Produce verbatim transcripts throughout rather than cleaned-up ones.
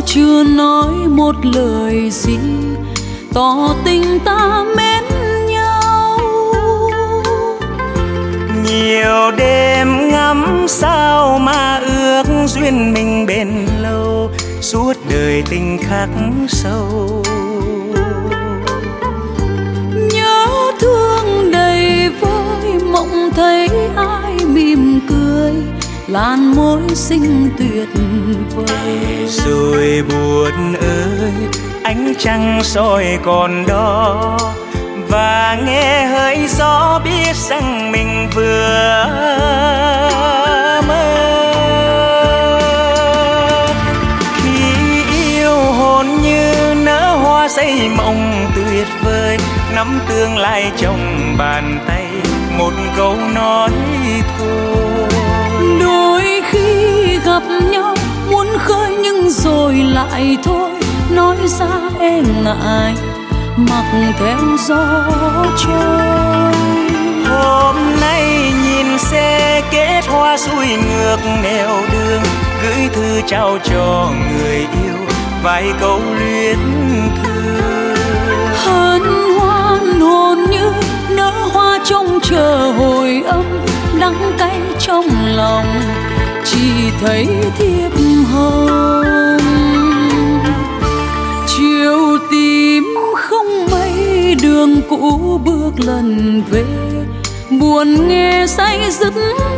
chưa nói một lời gì tỏ tình ta mến nhau. Nhiều đêm ngắm sao mà ước duyên mình bền lâu, suốt đời tình khắc sâu. Nhớ thương đầy vơi, mộng thấy ai mỉm cười, làn môi xinh tuyệt vời. Rồi buồn ơi, ánh trăng soi còn đó, và nghe hơi gió biết rằng mình vừa mơ. Khi yêu hồn như nở hoa xây mộng tuyệt vời, nắm tương lai trong bàn tay, một câu nói thôi. Đôi khi gặp nhau muốn khơi nhưng rồi lại thôi, nói ra e ngại mặc theo gió trôi. Hôm nay nhìn xe kết hoa xuôi ngược nẻo đường, gửi thư trao cho người yêu vài câu luyến thương. Hân hoan hồn như nở hoa trông chờ hồi âm, đắng cay trong lòng chỉ thấy thiệp hồng. Chiều tím không mây, đường cũ bước lần về, buồn nghe say dứt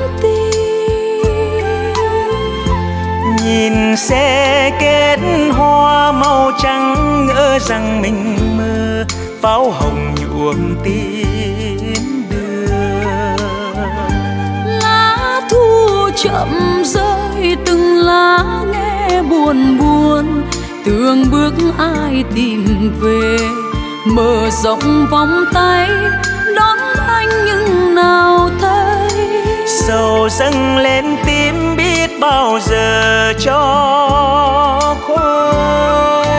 tim. Nhìn xe kết hoa màu trắng, ngỡ rằng mình mơ, pháo hồng nhuộm tím đường. Lá thu chậm rơi, từng lá nghe buồn buồn, tưởng bước ai tìm về, mở rộng vòng tay đón anh nhưng nào thấy. Sầu dâng lên tim biết bao giờ cho khuây.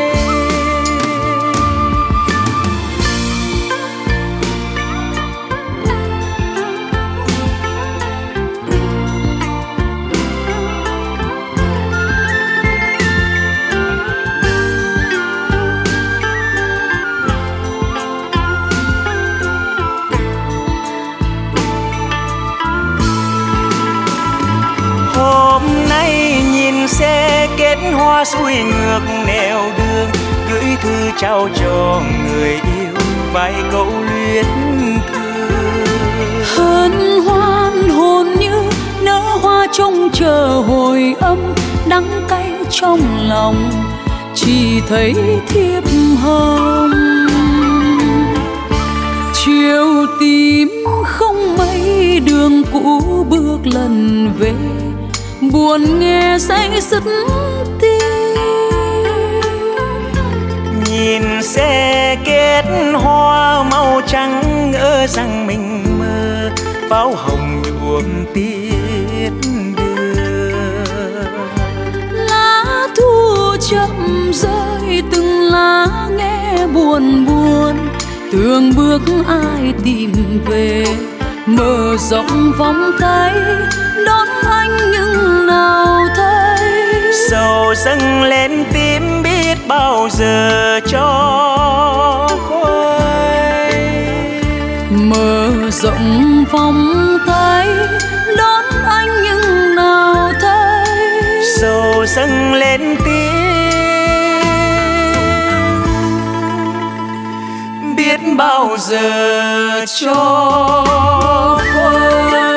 Hôm nay nhìn xe kết hoa xuôi ngược nẻo đường, gửi thư trao cho người yêu vài câu luyến thương. Hân hoan hồn như nở hoa trông chờ hồi âm, đắng cay trong lòng chỉ thấy thiệp hồng. Chiều tím không mây, đường cũ bước lần về, buồn nghe say dứt tim. Nhìn xe kết hoa màu trắng, ngỡ rằng mình mơ, pháo hồng nhuộm tiết đường. Lá thu chậm rơi, từng lá nghe buồn buồn, tưởng bước ai tìm về, mở rộng vòng tay đón anh nhưng nào thấy. Sầu dâng lên tim biết bao giờ cho khuây. Mở rộng vòng tay đón anh nhưng nào thấy. Sầu dâng lên tim biết bao giờ cho khuây.